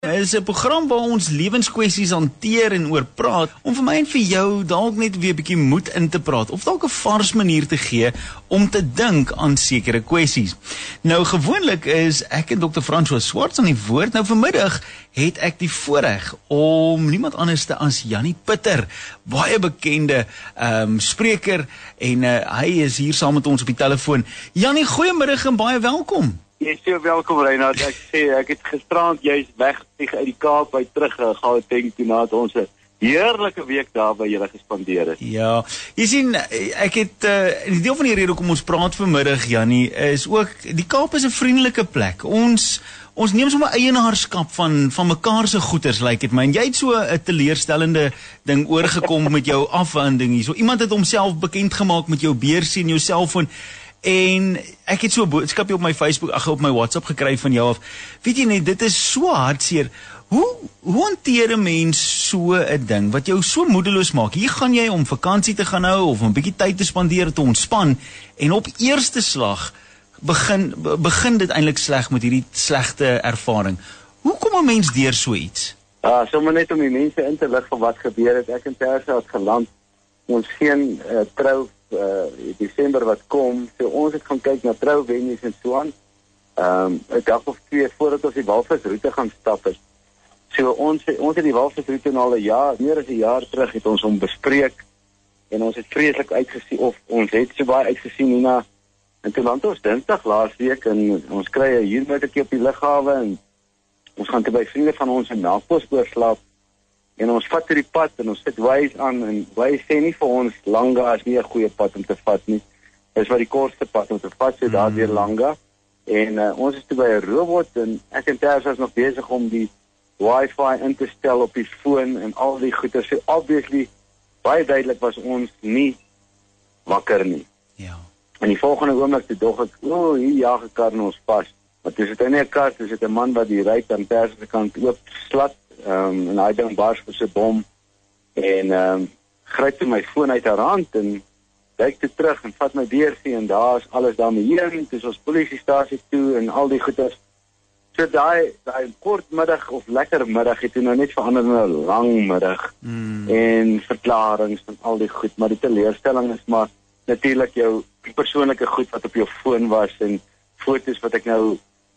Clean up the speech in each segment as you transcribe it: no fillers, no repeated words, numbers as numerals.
Dit is 'n program waar ons lewenskwessies hanteer en oor praat, om vir my en vir jou dalk net weer 'n bietjie moed in te praat, of dalk 'n vars manier te gee om te dink aan sekere kwessies. Nou gewoonlik is ek en Dr. François Swarts aan die woord. Nou vanmiddag het ek die voorreg om niemand anders te as Jannie Pitter, baie bekende spreker, en hy is hier saam met ons op die telefoon. Jannie, goeiemiddag en baie welkom. Jy is so welkom, Reinhard. Ek het gisterand juist weggevlieg uit die Kaap uit terug Gauteng toe, nadat ons 'n heerlike week daar by julle gespandeer het. Ja, jy sien, ek het die deel van die rede hoekom ons praat vanmiddag, Jannie, is ook die Kaap is 'n vriendelike plek. Ons neem sommer eienaarskap van mekaar se goeders, lyk dit my. En jy het so 'n teleurstellende ding oorgekom met jou afwanding hier. So iemand het homself bekend gemaak met jou beursie en jou selfoon. En ek het so 'n boodskapie op my Facebook, op my WhatsApp gekry van jou af. Weet jy net, dit is so hartseer. Hoe hanteer 'n mens so 'n ding wat jou so moedeloos maak? Hier gaan jy om vakansie te gaan hou of 'n bietjie tyd te spandeer te ontspan, en op eerste slag begin dit eintlik sleg met hierdie slegte ervaring. Hoe kom 'n mens deur so iets? Sommer net om die mense in te lig van wat gebeur het. Ek en Tersa het geland. Ons geen trou Desember wat kom, so ons het gaan kyk na trouwenues en so aan. 'n dag of 2 voordat ons die Walvisroete gaan stap het. So ons het die Walvisroete al 'n jaar, meer as 'n jaar terug het ons hom bespreek, en ons het vreeslik uitgesien, of ons het so baie uitgesien hierna. En toe land ons Dinsdag laasweek, en ons kry 'n huurmotortjie op die lughawe, en ons gaan toe by vriende van ons in Melkbos oorslaap. En ons vat die pad en ons sit Waze aan, en Waze sê nie vir ons Langa is nie 'n goeie pad om te vat nie. Dis wat die kortste pad om te vat, so daar weer Langa. En ons is toe by 'n robot, en ek en Tersa was nog besig om die Wi-Fi in te stel op die foon en al die goeie. So obviously baie duidelik was ons nie wakker nie. Ja. En die volgende oomblik toe dog ek, hier jaag 'n kar in ons vas. Maar dis dit nie 'n kar, dis dit 'n man wat die ry aan Tersa se kant oop slat. En hy ding bars vir sy bom, en gryp toe my foon uit haar hand en kyk toe terug en vat my beursie, en daar is alles daarmee heen. Dis ons polisiestasie toe en al die goeders. So daai kort middag of lekker middag het toe nou net verander in 'n lang middag. En verklaringe van al die goed, maar die teleurstelling is maar natuurlik jou persoonlike goed wat op jou foon was, en foto's wat ek nou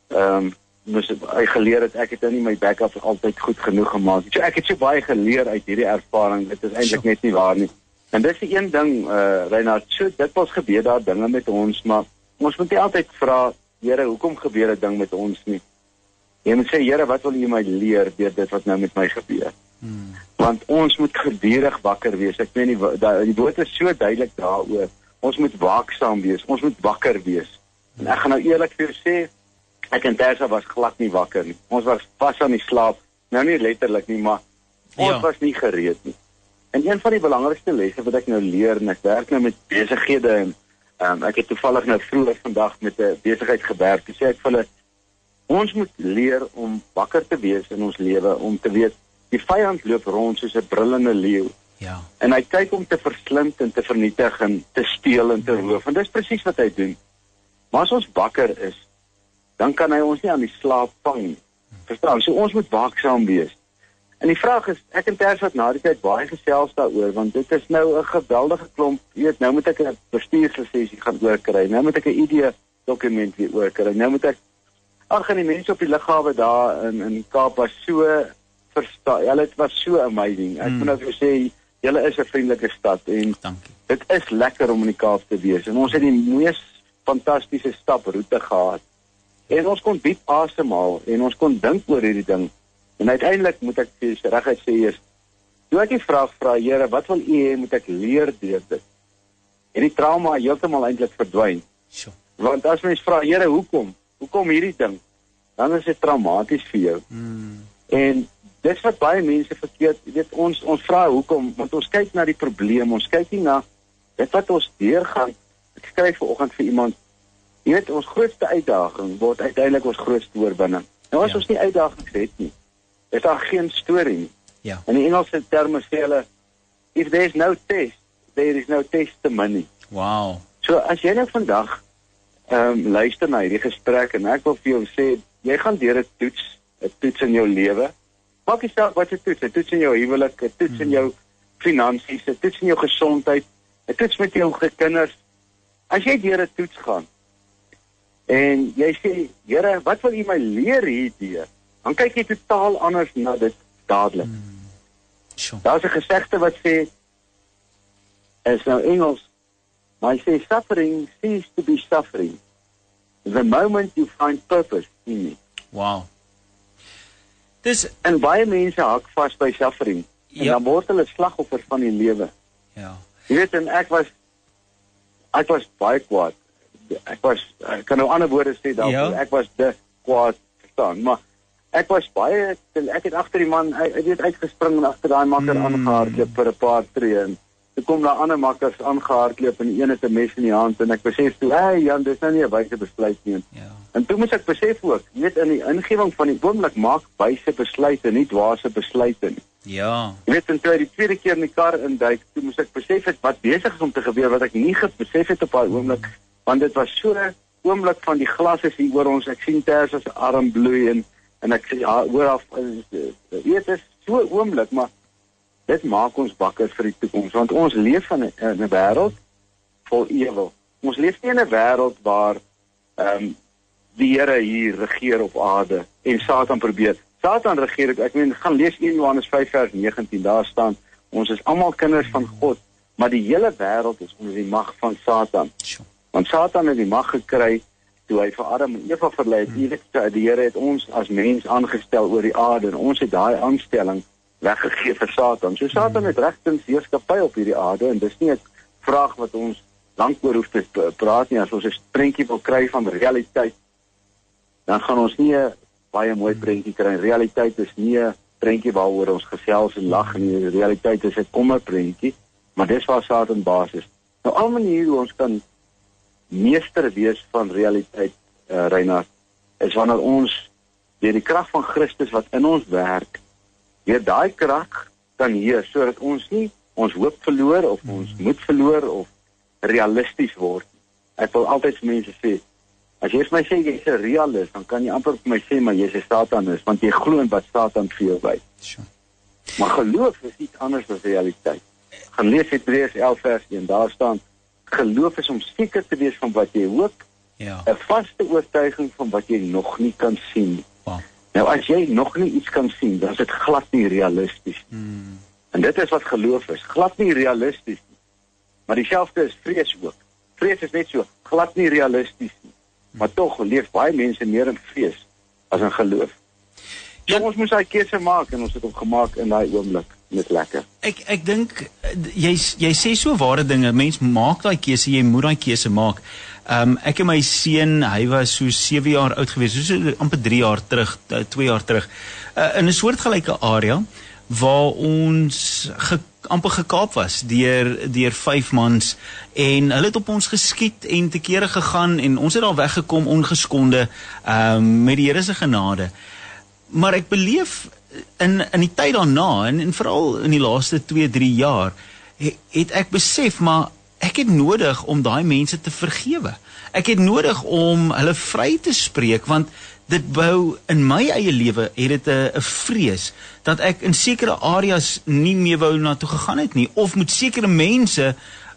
hy geleer het, ek het nou nie my backup altyd goed genoeg gemaak. So ek het so baie geleer uit hierdie ervaring, dit is eintlik net nie waar nie. En dis die een ding, Reinhard, so dit was gebeur daar dinge met ons, maar ons moet nie altyd vra, Here, hoekom gebeur 'n ding met ons nie? Jy moet sê, Here, wat wil U my leer deur dit wat nou met my gebeur? Want ons moet gedurig wakker wees. Ek meen die woord is so duidelik daaroor. Ons moet waaksaam wees, ons moet wakker wees. En ek gaan nou eerlik vir jou sê, ek en Tersa was glad nie wakker nie. Ons was vas aan die slaap. Nou nie letterlik nie, maar ons was nie gereed nie. En een van die belangrikste lesse wat ek nou leer, en ek werk nou met besighede, en ek het toevallig nou vroeër vandag met 'n besigheid gewerk. Toe sê ek vir hulle, ons moet leer om wakker te wees in ons lewe, om te weet, die vyand loop rond soos 'n brullende leeu. Ja. En hy kyk om te verslind en te vernietig en te steel en te roof. En dis presies wat hy doen. Maar as ons wakker is, dan kan hy ons nie aan die slaap vang nie. Verstaan? So ons moet waaksaam wees. En die vraag is, ek en Tersa het na die tyd baie gesels daaroor, want dit is nou 'n geweldige klomp, jy weet, nou moet ek 'n bestuurslisensie gaan oorkry, nou moet ek 'n ID-dokument weer oorkry, nou moet ek, en die mense op die lughawe daar in Kaap was so hulle was so amazing. Ek moet nou vir sê, julle is 'n vriendelike stad, en dit is lekker om in die Kaap te wees, en ons het die mees fantastiese staproete gehad. En ons kon diep asemhaal, en ons kon dink oor hierdie ding. En uiteindelik moet ek reguit sê, toe ek die vraag vra, Here, wat wil U hê moet ek leer deur dit? En die trauma heeltemal eintlik verdwyn. Sure. Want as mens vra, Here, hoekom hierdie ding? Dan is dit traumaties vir jou. En dis wat baie mense verkeerd, jy weet, ons vra hoekom, want ons kyk na die probleem, ons kyk nie na dit wat ons deurgaan. Ek skryf vanoggend vir iemand, jy weet, ons grootste uitdaging word uiteindelik ons grootste oorwinning. Nou as ons nie uitdagings het nie, is daar geen storie nie. Ja. In die Engelse terme sê hulle, if there is no test, there is no testimony. Wow. So as jy nou vandag luister na hierdie gesprek, en ek wil vir jou sê, jy gaan deur 'n toets, 'n toets in jou lewe. Maak nie saak wat jy toets, 'n toets in jou huwelik, 'n toets in jou finansies, 'n toets in jou gesondheid, 'n toets met jou kinders. As jy deur 'n toets gaan en jy sê, Here, wat wil U my leer hierdeur? Dan kyk jy totaal anders na dit dadelik. Sure. Daar's 'n gesegde wat sê, is nou Engels, maar hy sê, suffering cease to be suffering the moment you find purpose in it. Wow. Dis En baie mense hak vas by suffering, en Ja. dan word hulle slagoffers van die lewe. ja. Jy weet, en ek was baie kwaad. Ek kan nou ander woorde sê daarvoor, Ja. ek was te kwaad verstaan, maar ek het agter die man, hy het uitgespring en agter daai makker aangehardloop vir 'n paar tree, en toe kom daar ander makkers aangehardloop en die een het 'n mes in die hand, en ek besef toe, hey Jan, dis nou nie 'n wyse besluit nie. Ja. En toe moes ek besef ook, jy weet, in die ingewing van die oomblik maak wyse besluite, nie dwaase besluite nie. Ja. Jy weet, en toe hy die tweede keer in die kar induik, toe moes ek besef het wat besig is om te gebeur, wat ek nie besef het op daai oomblik, want dit was so 'n oomblik van die glas is hier oor ons, ek sien Ters as 'n arm bloei, en ek sê, ja, hoor af, weet, is so 'n oomblik, maar dit maak ons wakker vir die toekoms, want ons leef in 'n wêreld vol ewel. Ons leef nie in 'n wêreld waar die Here hier regeer op aarde en Satan probeer. Satan regeer, ek meen, gaan lees 1 Johannes 5 vers 19, daar staan, ons is almal kinders van God, maar die hele wêreld is onder die mag van Satan. Sure. Want Satan het die mag gekry toe hy vir Adam en Eva verlei het. Die Here het ons as mens aangestel oor die aarde, en ons het daai aanstelling weggegee vir Satan. So Satan het regtens heerskappy op hierdie aarde, en dis nie 'n vraag wat ons lank oor hoef te praat nie. As ons 'n prentjie wil kry van realiteit, dan gaan ons nie 'n baie mooi prentjie kry. Realiteit is nie 'n prentjie waaroor ons gesels en lag nie. Realiteit is 'n kommerprentjie, maar dis waar Satan baas is. Nou, al maniere hoe ons kan meester wees van realiteit, Reinhard, is wanneer ons deur die krag van Christus wat in ons werk, deur daai krag kan heers, sodat ons nie ons hoop verloor of ons moed verloor of realisties word. Ek wil altyd vir mense sê, as jy vir my sê jy's 'n realist, dan kan jy amper vir my sê maar jy's 'n satanist, want jy glo in wat Satan vir jou wys. Sure. Maar geloof is iets anders as realiteit. Gaan lees Hebreërs 11 vers 1, daar staan, geloof is om seker te wees van wat jy hoop, Ja. 'n vaste oortuiging van wat jy nog nie kan sien nie. Wow. Nou as jy nog nie iets kan sien, dan is dit glad nie realisties nie. En dit is wat geloof is, glad nie realisties nie. Maar dieselfde is vrees ook. Vrees is net so, glad nie realisties nie. Maar tog leef baie mense meer in vrees as in geloof. Ja. So ons moes daai keuse maak, en ons het hom gemaak in daai oomblik. Net lekker. Ek dink jy sê so ware dinge. Mens maak daai keuse, jy moet daai keuse maak. Ek en my seun, hy was so 7 jaar oud gewees, so amper 3 jaar terug, 2 jaar terug, in 'n soortgelyke area waar ons amper gekaap was deur 5 mans, en hulle het op ons geskiet en te kere gegaan, en ons het daar weggekom ongeskonde met die Here se genade. Maar ek beleef in die tyd daarna, en veral in die laaste 2-3 jaar, het ek besef, maar ek het nodig om daai mense te vergewe. Ek het nodig om hulle vry te spreek, want dit bou in my eie lewe, het dit 'n vrees, dat ek in sekere areas nie meer wou na toe gegaan het nie, of met sekere mense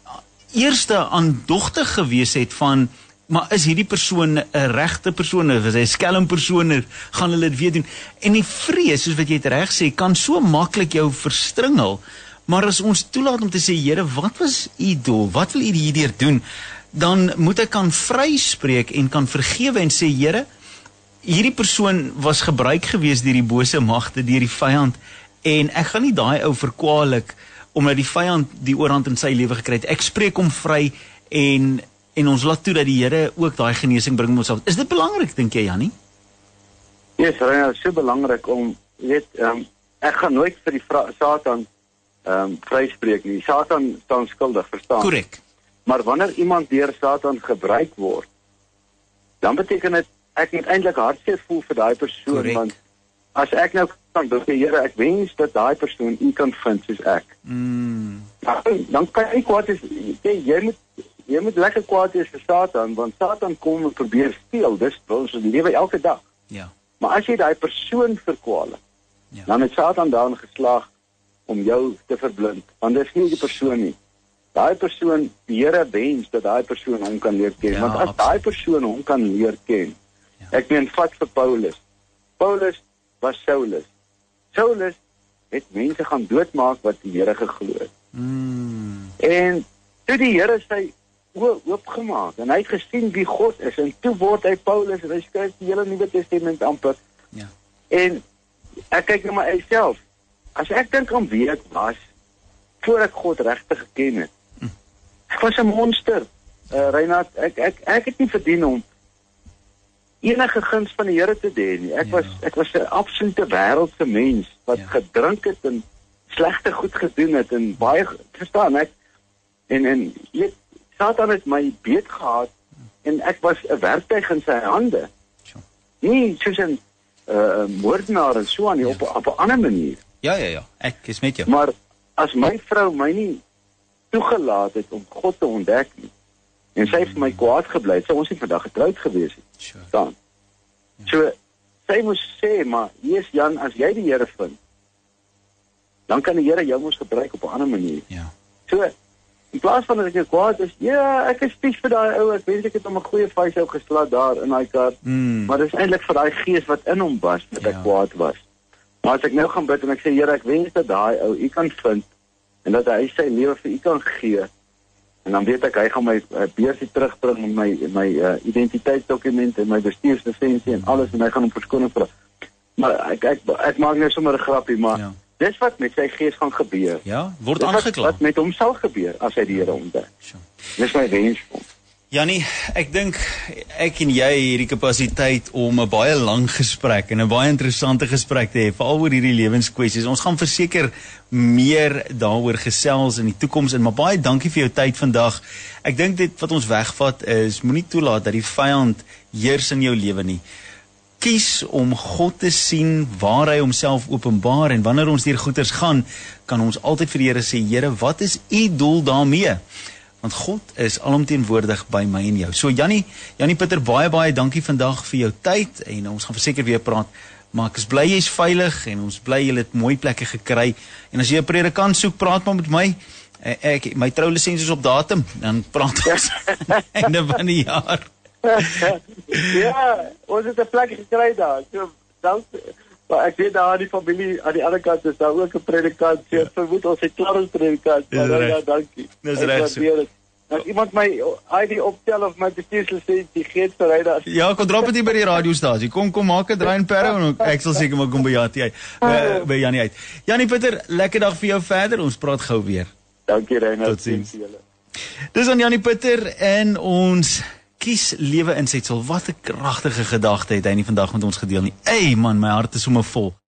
eerste aandogtig gewees het van, maar is hierdie persoon 'n regte persoon, of is hy 'n skelm persoon, gaan hulle dit weer doen? En die vrees, soos wat jy dit reg sê, kan so maklik jou verstringel, maar as ons toelaat om te sê, Here, wat was u doel? Wat wil u hierdeur doen? Dan moet ek kan vryspreek en kan vergewe en sê, Here, hierdie persoon was gebruik gewees deur die bose magte, deur die vyand, en ek gaan nie daai ou verkwalik omdat die vyand die oorhand in sy lewe gekry het. Ek spreek hom vry, en ons laat toe dat die Here ook daai genesing bring ons af. Is dit belangrik, dink jy, Jannie? Yes, Reinhard, so belangrik om, weet, ek gaan nooit vir die Satan vryspreek nie. Satan staan skuldig, verstaan? Korrek. Maar wanneer iemand deur Satan gebruik word, dan beteken dit ek moet eintlik hartseer voel vir daai persoon. Correct. Want as ek nou kan sê, Here, ek wens dat daai persoon u kan vind soos ek. Dan kan jy kwaad is, jy moet lekker kwaad wees vir Satan, want Satan kom en probeer steel, dis ons lewe elke dag. Ja. Maar as jy daai persoon verkwalik, dan het Satan daarin geslaag om jou te verblind, want dit is nie die persoon nie. Daai persoon, die Here wens dat daai persoon hom kan leer ken, want as daai persoon hom kan leer ken, ek meen, vat vir Paulus. Paulus was Saulus. Saulus het mense gaan doodmaak wat die Here geglo het. En toe die Here sy oë oopgemaak en hy het gesien wie God is, en toe word hy Paulus en hy skryf die hele Nuwe Testament amper. En ek kyk na myself. As ek dink aan wie ek was voor ek God regtig geken het. Ek was 'n monster. Reinhard, ek het nie verdien om enige guns van die Here te hê nie. Ek was 'n absolute wêreldse mens wat gedrink het en slegte goed gedoen het en baie verstaan ek. En weet, Satan het my beet gehad en ek was 'n werktuig in sy hande. Nie soos 'n moordenaar en so aan nie, op 'n ander manier. Ja, ek is met jou. Maar as my vrou my nie toegelaat het om God te ontdek nie, en sy het vir my kwaad gebly, sou ons nie vandag getroud gewees het. Dan. So, sy moes sê, maar Jesus Jan, as jy die Here vind, dan kan die Here jou mos gebruik op 'n ander manier. So, in plaas van dat ek kwaad is, ek is spies vir daai ou, ek wens ek het hom 'n goeie vuishou geslaan daar in daai kar, maar dis eintlik vir daai gees wat in hom was, dat ek kwaad was. Maar as ek nou gaan bid en ek sê, Here, ek wens dat daai ou u kan vind, en dat hy sy lewe vir u kan gee, en dan weet ek, hy gaan my beursie terugbring, my identiteitsdokument, en my bestuurslisensie en alles, en hy gaan hom verskoning vra. Maar ek maak nou sommer 'n grappie, maar dis wat met sy gees gaan gebeur. Word aangekla. Wat met hom sal gebeur, as hy die Here ontdek. Dis my wens. Jannie, ek dink ek en jy het hierdie kapasiteit om 'n baie lang gesprek en 'n baie interessante gesprek te hê, veral oor hierdie lewenskwessies. Ons gaan verseker meer daaroor gesels in die toekoms in, maar baie dankie vir jou tyd vandag. Ek dink dit wat ons wegvat is, moenie toelaat dat die vyand heers in jou lewe nie. Kies om God te sien waar hy homself openbaar, en wanneer ons deur goeters gaan, kan ons altyd vir die Here sê, Here, wat is u doel daarmee? Want God is alomteenwoordig by my en jou. So Jannie Pieter, baie dankie vandag vir jou tyd, en ons gaan verseker weer praat, maar ek is bly jy's veilig, en ons bly jy het mooi plekke gekry, en as jy 'n predikant soek, praat maar met my. My troulisensie is op datum, dan praat ons einde van die jaar. Ons het 'n plek gekry daar, so dan, maar ek weet daar aan die familie, aan die ander kant is daar ook 'n predikant, so vermoed ons het klaar ons predikant, maar dankie. Dis reg so. As iemand my ID optel of my bestuurslisensie gee vir hy daar. Ja, kom drop dit hier by die radiostasie. Kom maak 'n draai in Parow en ek sal seker maar kom by Jannie uit. Jannie Pieter, lekker dag vir jou verder. Ons praat gou weer. Dankie Reinhard. Totsiens. Dis aan Jannie Pieter en ons kies lewe insetsel. Wat 'n kragtige gedagte het hy nie vandag met ons gedeel nie. Man, my hart is sommer vol.